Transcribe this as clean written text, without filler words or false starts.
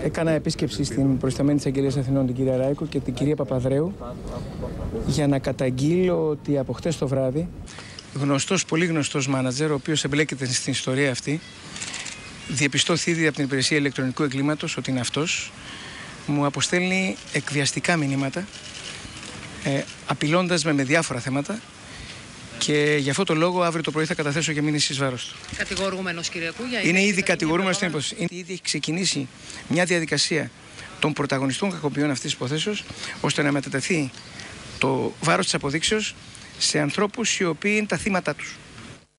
Έκανα επίσκεψη στην προϊσταμένη της Αγγελίας Αθηνών, την κυρία Ράικο και την κυρία Παπαδρέου, για να καταγγείλω ότι από χτες το βράδυ πολύ γνωστός μάνατζερ, ο οποίος εμπλέκεται στην ιστορία αυτή, διεπιστώθη ήδη από την υπηρεσία ηλεκτρονικού εγκλήματος ότι είναι αυτός, μου αποστέλνει εκβιαστικά μηνύματα, απειλώντας με διάφορα θέματα. Και γι' αυτό το λόγο αύριο το πρωί θα καταθέσω και μήνυση εις βάρος του. Κατηγορούμενος, κύριε Κούγια. Είναι ήδη κατηγορούμενος στην υπόθεση. Ήδη έχει ξεκινήσει μια διαδικασία των πρωταγωνιστών κακοποιών αυτής της υποθέσεως, ώστε να μετατεθεί το βάρος της αποδείξεως σε ανθρώπους οι οποίοι είναι τα θύματα τους.